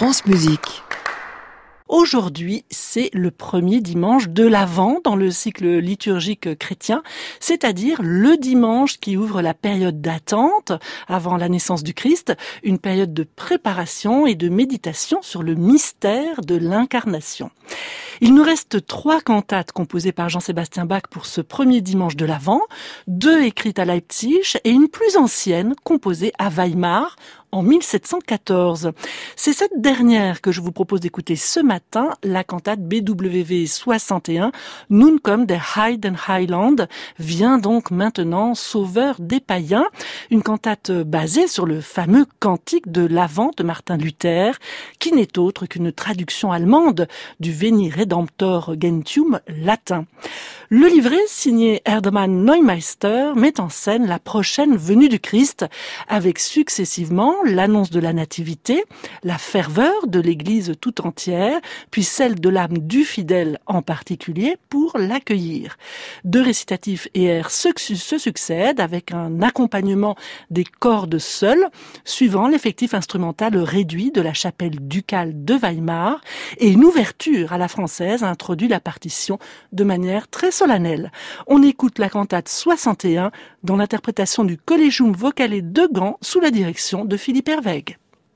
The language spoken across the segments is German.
France Musique. Aujourd'hui, c'est le premier dimanche de l'Avent dans le cycle liturgique chrétien, c'est-à-dire le dimanche qui ouvre la période d'attente avant la naissance du Christ, une période de préparation et de méditation sur le mystère de l'incarnation. Il nous reste 3 cantates composées par Jean-Sébastien Bach pour ce premier dimanche de l'Avent, 2 écrites à Leipzig et une plus ancienne composée à Weimar en 1714. C'est cette dernière que je vous propose d'écouter ce matin, la cantate BWV 61, Nun kommt der Heiden Heiland, vient donc maintenant sauveur des païens, une cantate basée sur le fameux cantique de l'Avent de Martin Luther, qui n'est autre qu'une traduction allemande du Veni Redemptor Gentium latin. Le livret, signé Erdmann Neumeister, met en scène la prochaine venue du Christ, avec successivement l'annonce de la nativité, la ferveur de l'Église tout entière, puis celle de l'âme du fidèle en particulier pour l'accueillir. 2 récitatifs et airs se succèdent avec un accompagnement des cordes seules, suivant l'effectif instrumental réduit de la chapelle ducale de Weimar, et une ouverture à la française introduit la partition de manière très solennelle. On écoute la cantate 61 dans l'interprétation du Collegium Vocale de Gand sous la direction de Philippe Herweg.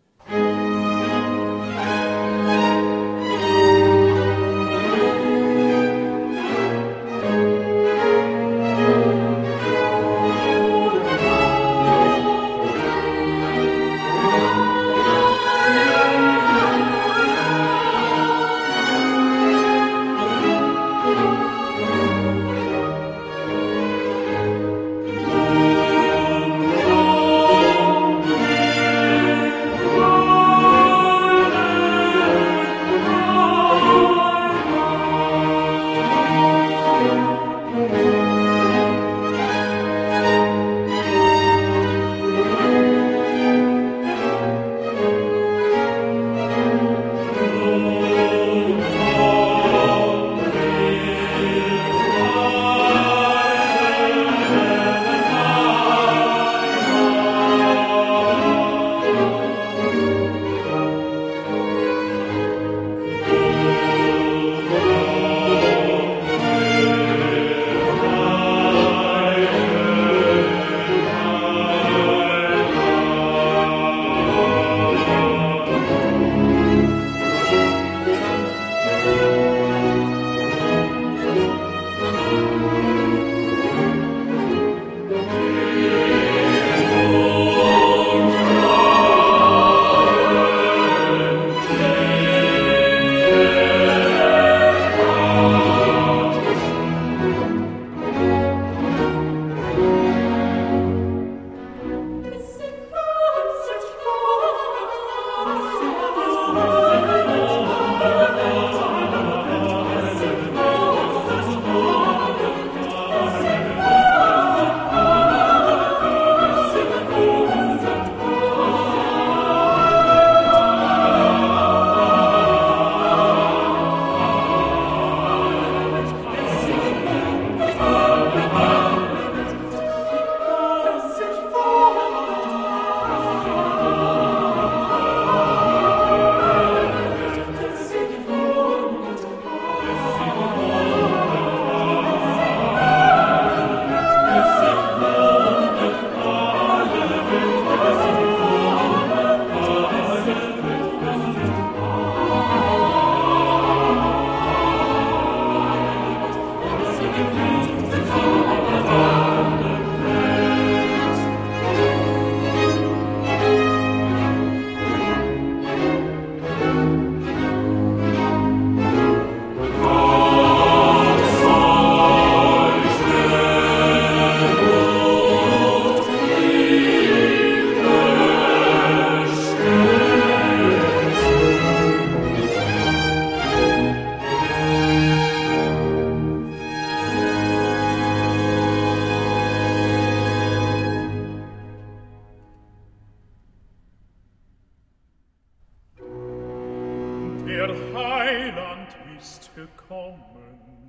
Der Heiland ist gekommen,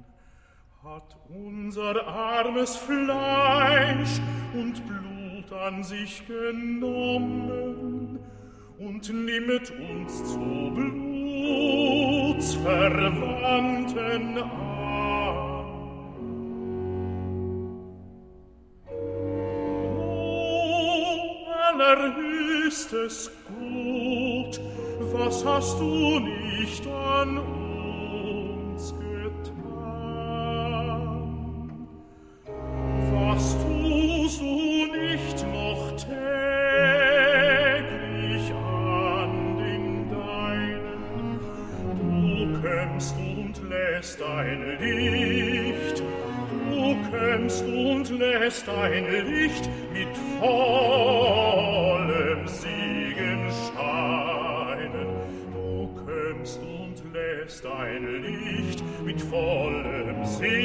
hat unser armes Fleisch und Blut an sich genommen und nimmet uns zu Blutsverwandten an. O allerhöchstes Gut, was hast du nicht an uns getan? Was tust du nicht noch täglich an den Deinen? Du kömmst und lässt dein Licht, du kömmst und lässt dein Licht mit vollem Segen scheinen. Du kömmst und lässt dein Licht mit vollem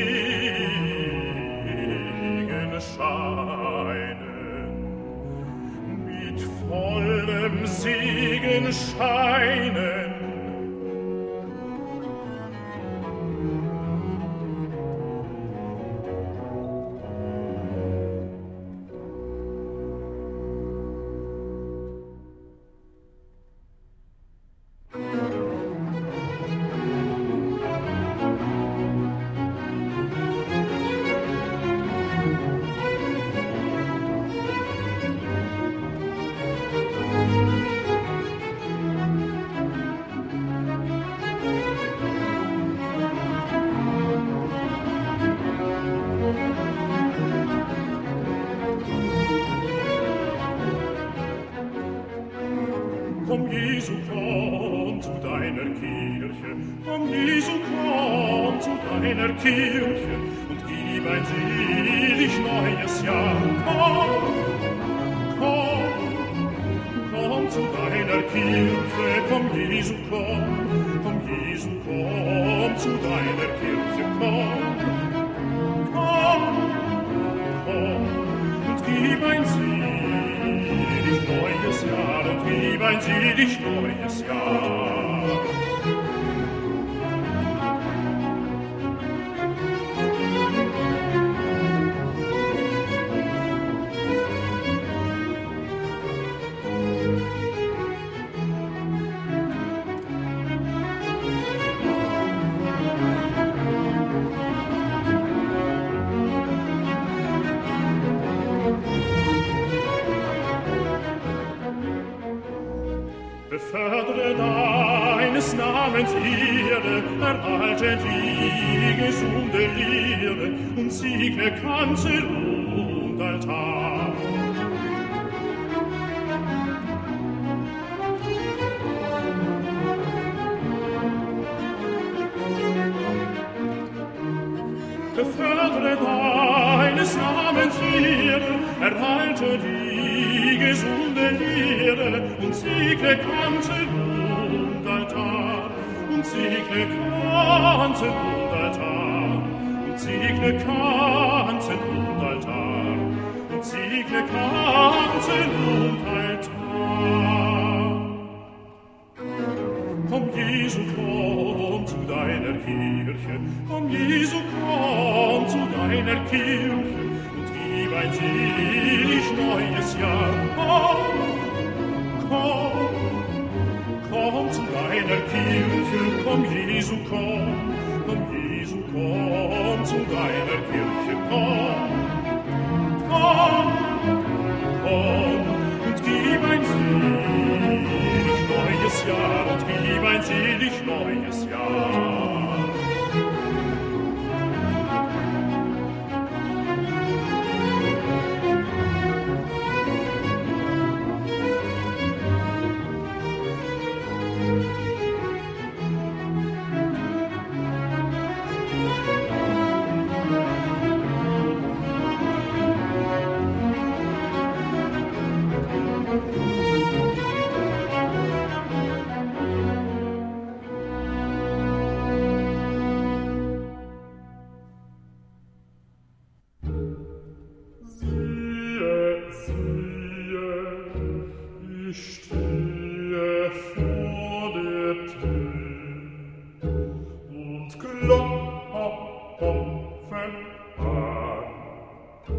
Segen scheinen. Mit vollem Segen scheinen. Komm, Jesu, komm zu deiner Kirche, komm, Jesu, komm zu deiner Kirche und gib ein selig neues Jahr. Komm, komm, komm zu deiner Kirche, komm, Jesu, komm, Jesu, komm zu deiner Kirche, komm, komm, komm und gib ein selig neues Jahr und gib ein selig neues Jahr. Befördere deines Namens Ehre, erhalte die gesunde Lehre und segne Kanzel und Altar. Befördere deines Namens Ehre, erhalte die gesunde Lehre und segne Kanzel und Altar, und segne Kanzel und Altar, und segne Kanzel und Altar, und segne Kanzel und Altar. Komm, Jesu, komm zu deiner Kirche, komm, Jesu, komm zu deiner Kirche und gib ein selig neues Jahr. Komm, komm, komm zu deiner Kirche, komm, Jesu, komm, Jesu, komm zu deiner Kirche, komm, komm, komm und gib ein selig neues Jahr und gib ein selig neues Jahr.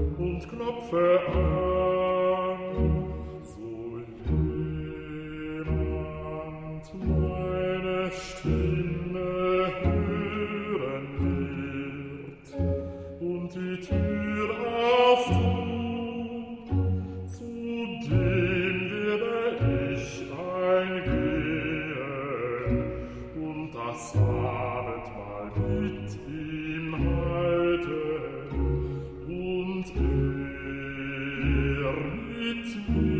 Klopfe an, so Stimme hören wird und die Tür auftut, zu dem werde ich eingehen und das Abendmahl mit ihm halten und mit mir.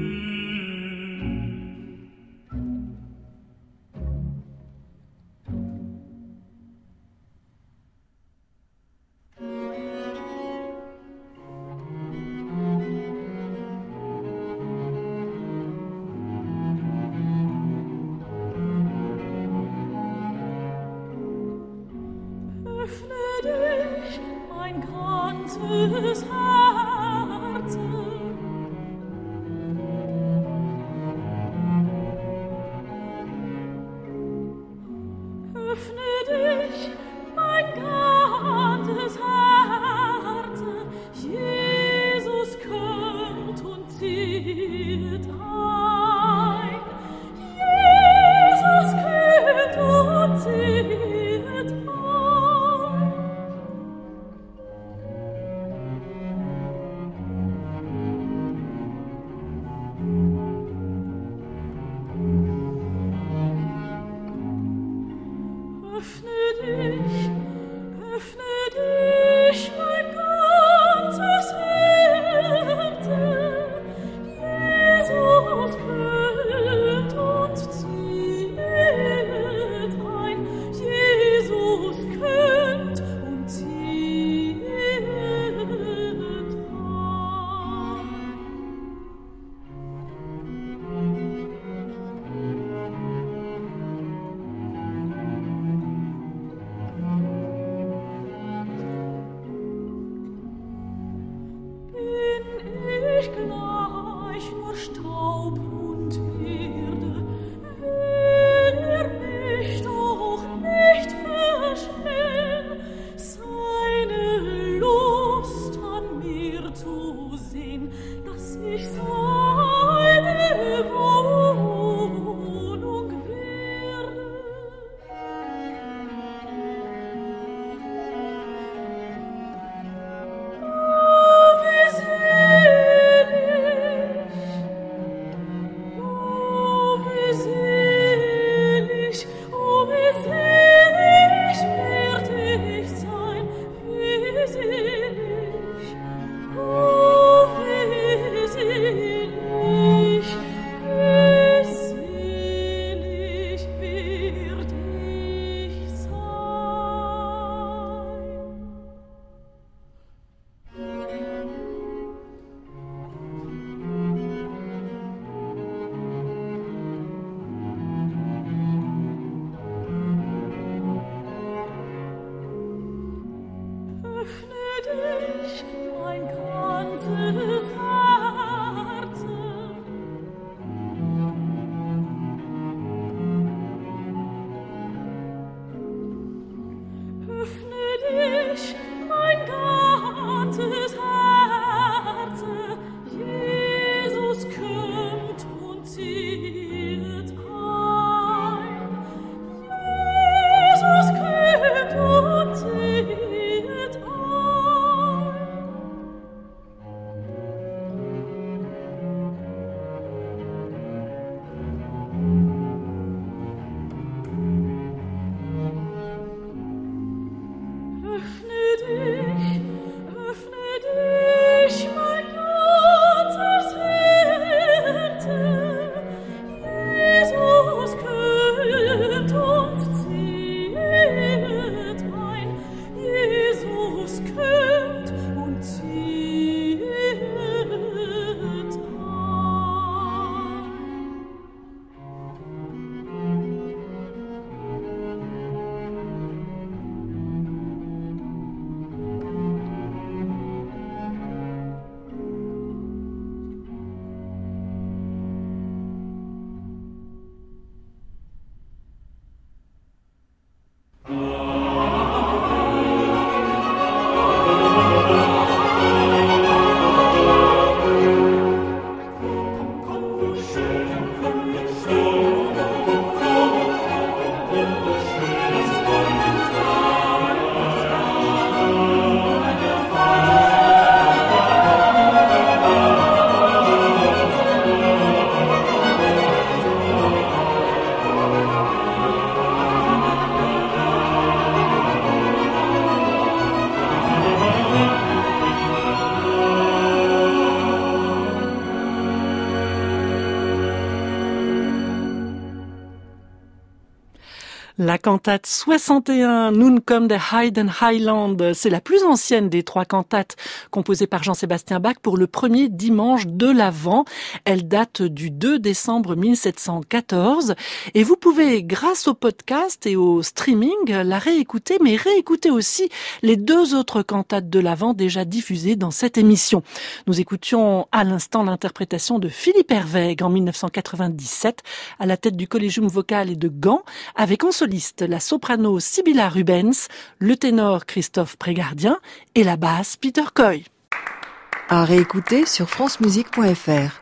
La cantate 61, Nun kommt der Heidenheiland, c'est la plus ancienne des 3 cantates composées par Jean-Sébastien Bach pour le premier dimanche de l'Avent. Elle date du 2 décembre 1714 et vous pouvez, grâce au podcast et au streaming, la réécouter, mais réécouter aussi les 2 autres cantates de l'Avent déjà diffusées dans cette émission. Nous écoutions à l'instant l'interprétation de Philippe Herwegh en 1997 à la tête du Collegium Vocal et de Gand, avec en soliste la soprano Sibylla Rubens, le ténor Christophe Prégardien et la basse Peter Coy. À réécouter sur francemusique.fr.